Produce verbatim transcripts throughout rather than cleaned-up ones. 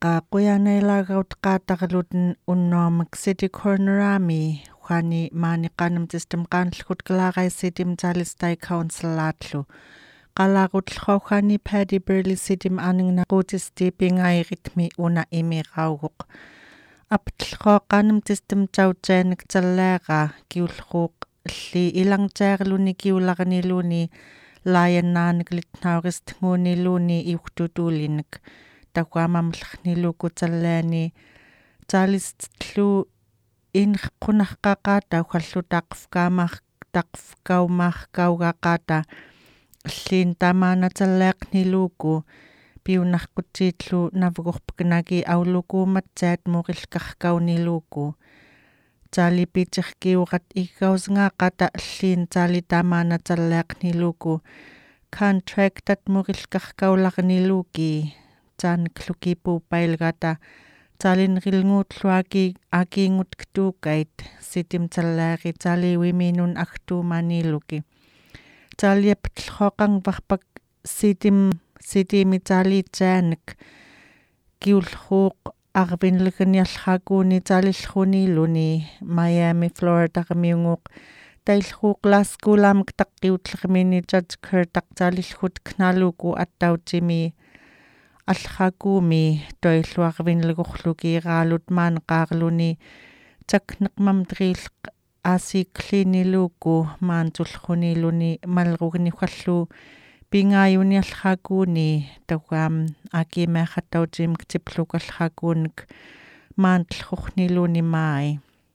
quyanailaagaut qaataqaluten unnormak city cornerami khani mani qanam system qaanllgut kalaaqaissitim talistai councilaatlu qalaaqutlkhawkhani Paddy Burley sitim aningnaquutisti pingairitmi una imiqauguq aptlkhooqanam system tautsaanik tallaaqa kiullruuq alli ilangtaarluni kiulaqniluni laayannaanik litnaurist nguuniluni iuqtutuulinik taquamamllerniluku tallaani taalistlu inqunarqaqaata ukhallu taqfkaamar taqfkaumarkaugaqaata allin tamaana tallaaqniluku piunarqutiitlu navugorpkanaki aulukuumatsaat muqillkarkauniluku taalipiterkiuqat ikkausngaaqata allin taali tamaana tallaaqniluku contractat muqillkarkaularniluki taanikluki puupailgata taalinrilnguutluaki akiingutktuukait sitim tallaaqi taaliwiminun agtuumaniluki taaliaptlhoqangvarpak sitim sitimi taaliitsaanik kiullruuq arvinlganiallhakuuni taalillruniluni Miami Florida qamiunguuq taillruuq laaskuulaamak taqqiutlermini Judge Kerr taqtaalillhut knaluku attautimi allhakuumi toilluarvinlugorlukiiraalut maanqaarluni takneqmamtriil aasikliniluku maantullruniluni malrugnifallu pingaayuni allhakuuni tawam akimeaqattautimik tiplukallhakuunik maantllrorniluni maai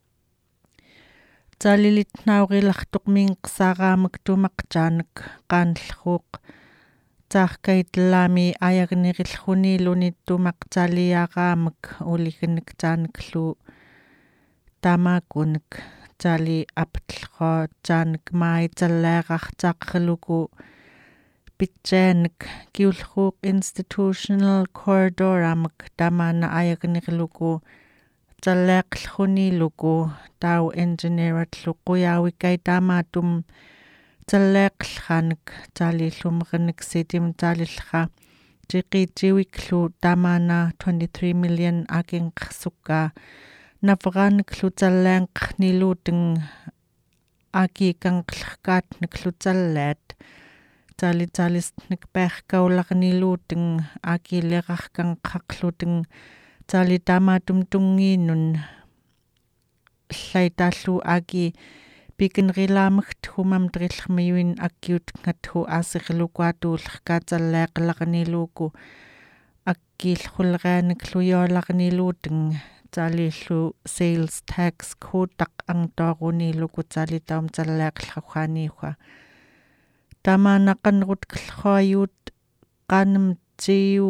taalilitnaurillartuqminqsaaraamak tumaqtaanak qaanllruuq taarkaitlaami ayagnirilruniluni tumaqtaaliaaqaamak uliganik taaniklu tamakunik taali aptlqo taanik maai tallaaqartaaqluku pitjaanik kiullruuq institutional corridor-amak tamaana ayagnirluku tallaaqllruniluku tau engineeratlu quyaawikkai taamaatum tallaaqllranik taalillumeranik sitim taalillra tiqiitiwiklu tamaana twenty-three million akinqersukka naveraniklu tallaanqarniluuteng akiikanqlerkaatniklu tallaat taali taalistnik peerkaularniluuteng akiilerarkanqaqluteng taali taamaatum tungiinun llaitaallu aki pikinrilaamagt humamtrillermiyuin akkiut ngathu aasirlukuatuullerkaatallaaqalarniluku akkiillrulerianiklu yoolarniluuteng taalillu sales tax kuutaq angtooruniluku taali taum tallaaqllrauhaaniuqa tamaanaqanrutkerluayuut qaanam tiu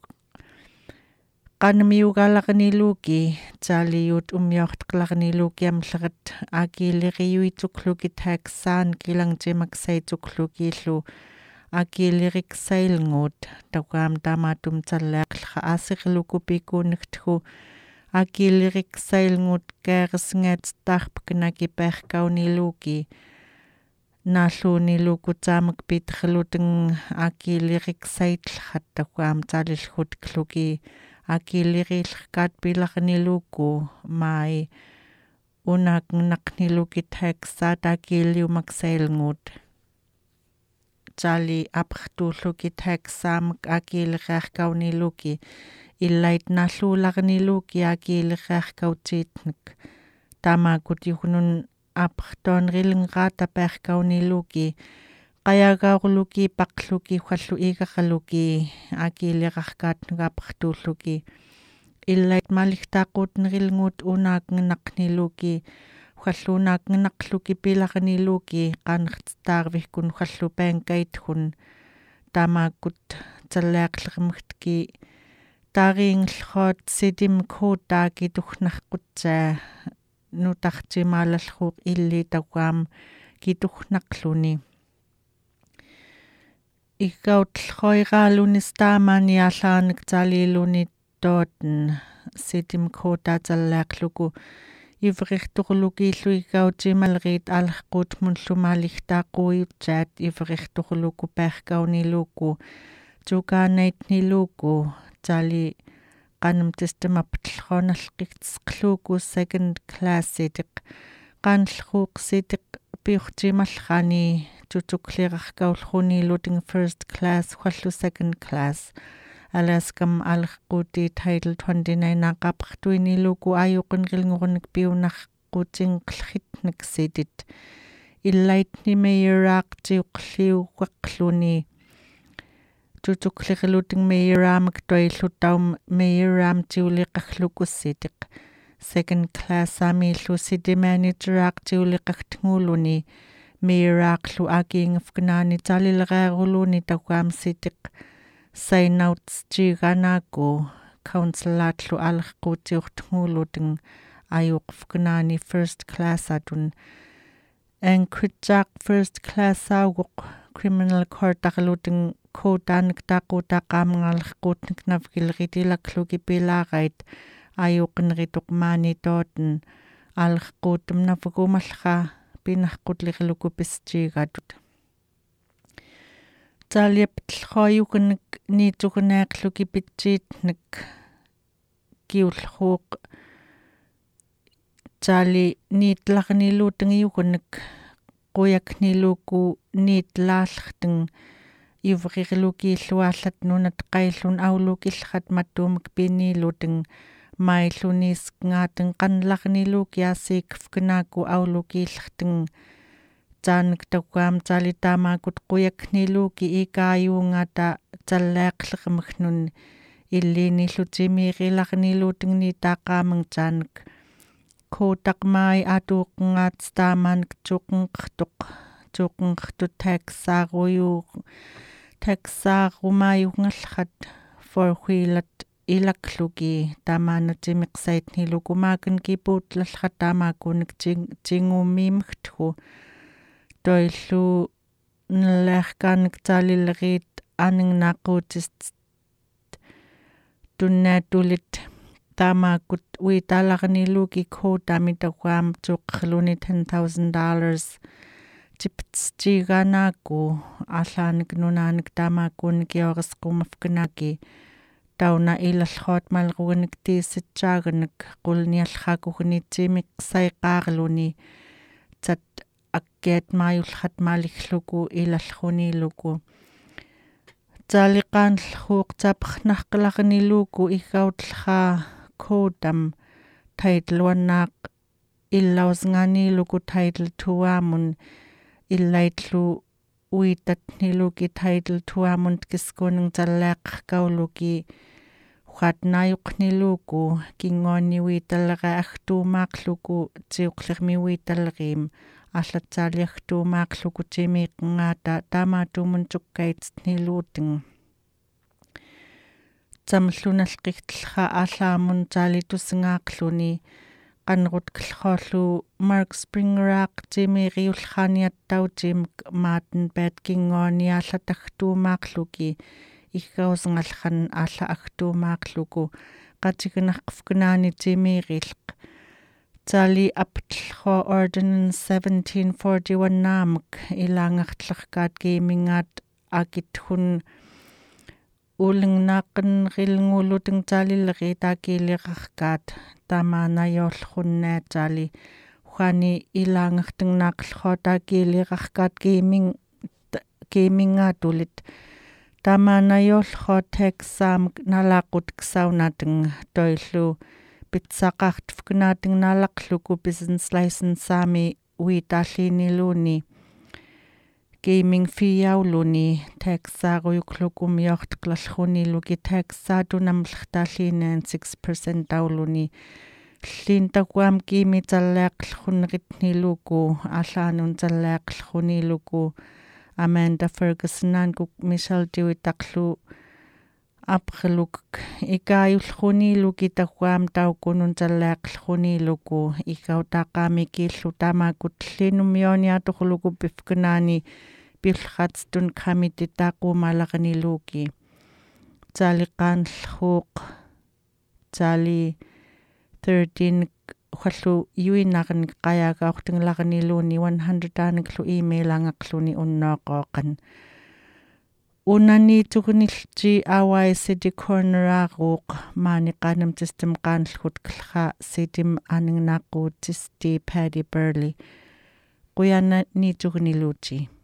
qaanamiugalarniluki taaliut ummiortqlarniluki amllerat akiiliriyuitukluki taxsaan kilangtimaksaituklukiillu akiiliriksailnguut taqaam taamaatum tallaaqllra aasirluku pikuunikthu akiiliriksailnguut kaarisngaatstaarpkanaki peerkauniluki naalluuniluku taamak pitterluteng akiiliriksaitlrat taqaam taalillhutkluki akiilirillerkaat pilarniluku mai unaqnaqniluki taxsaat akiiliumaksailnguut taali apertuulluki taxsaamak akiileriarkauniluki illait naalluularniluki akiileriarkautiitnek taamakut yuhnun apertoonrilngaata peerkauniluki qayagaurluki paqluki hallu igaqaluki akiilerarkaatnugaapertuulluki illait maligtaaquutnerilnguut unaaqnaqniluki halluunaaqnaqluki pilarniluki qanertstaarvihkun hallu paankaithun taamakut tallaaqlermagtki taariingllroot sitim kuutaaki tugnarqutsaa nutartimaalallruuq illi taqaam kitugnaqluni ikkautlroiraalunis taamaaniaallaanik taaliiluni tooten sitim kuutaatallaaqluku iverirtorlukiillu ikkautimalriit aallerquutmunlumaaligtaaquuyutsaat iverirtorluku peerkauniluku tukaanaitniluku taali qanum tistamaptlhonalqitsqluuku second class itiq qanllruuqsitiq piurtimallrani tutukliqarkaullruniluting first class wallu second class alaskam alqquti title twenty-nine aqapartuiniluku ayuqinrilngurnik piunarqutinqllritnik sitit illaitni mayeraaqtiuqliuqaqluni tutukliqluting mayeramak toilluttaum mayeram tiuliqarlukussitiq second class amillu city manager tiuliqartnguluni mayeraaqlu aqiingafknaani talilqaaruluni taqaam sitiq sign outs tiganaaku councilaatlu alqquutiurtnguluting ayuqfknaani first class atun Anchorage first class auguq criminal court aqluting kootanik taqutaqaamangalqquutnik navgilritilaqluki pilaarait ayuqinrituqmaani tooten alqquutum navgumallqa pinarqutliqluku pistiigatut taaliaptlhoayuqnik niituqnaaqluki pitsiitnik kiullruuq taali niitlaqniluutingiuqnik quyakniluku niitlaallerting ivriqlukiilluallat nunat qaillun aulukillrat mattuumak piniluting maillunisqngaatin qanlarniluki asiikfknaaku aulukiillerting taanik taqaam taalitaamakut quyakniluki ikaayuungata tallaaqlermagnun illiinillutimiiqilarniluuting niitaaqaamang taanik kootaqmaai atuuqqngaat taamaanik tuuqqnqertuq tuuqqnqertut taxaaruyu taxaarumaayungallrat four-wheelat ilaqluki taamaanatimiqsaitnilukumaakan kipuutlallrat taamaakunik tingumiimagtgu toillu nallerkaanik taalillerit aningnaaqquutist tunnaatulit taamaakut uitaalarniluki kootamitaqaam tuuqqerluni ten thousand dollars tiptstiganaaku allaanik nunaanik taamaakunik yorisqumafknaaki tauna ilallroot malruganik tiisitsaaganik qulniallraakugniitsimiqsaiqaarluni tat akkiat maayullrat maalikluku ilallruniluku taaliqaanllruuq tapernaqqalarniluku iggautllraa kootam title one-naaq illausngaaniluku title two-aamun illaitlu uitatniluki title two-aamun kiskuning tallaaqarkauluki huatnaayuqniluku kingoonni uitallera agtuumaaqluku tiuqlermi uitalleriim аллатсаалиартуумаарлуку тимииқнгаата таамаатуумун туккаитниluuting тамллуналқихтлера аалаамун таалитуссингаақлуни qanrut klhoollu Mark Springeraaq timiiriullraaniattautiimik Martin Batkingooniaallatagtuumaaqluki иггауснгалхан аалла агтуумаақлуку qatiginerqufknaani timiirilq taali aptlho ordinance seventeen forty-one naamak ilaangertlerkaat kiimingaat akithun улингнааққиннерилнгууллутин таалиллери таакиилиқаркаат тамаанаёрлхуннаа таали ухаани илаангертиннаақлхоо таакиилиқаркаат киимин киимингаатулит тамаанаёрлхоо таксаамак налаақут ксаунатин тоиллу питсақартфкнаатин налақлуку business license saami уитааллиинилууни gaming fiauluni taxaaruyuklukum yortqlalruniluki taxaatunamlertaalliinaan six percent tauluni llintaquam kimi tallaaqlrunneritniluku allaanun tallaaqlruniluku Amanda Ferguson kuk Michelle Dewittaqlu apreluk ikaayullruniluki taquam taukunun tallaaqlruniluku ikautaqaamikillu tamaakutlinumiooniatorluku pifkanaani pilratstun kamiti taqumalaqniluki taaliqaanllruuq taali thirteen hallu yuinarnik qayaagaortinglarniluuni one hundred aaniklu email angaqluni unnooqooqan Unani tukunilji awai sidi corneraruq mani qanam tistim qanlhut klha sidim aningnaqu tisti Paddy Burley. Quyana ni tukuniluji.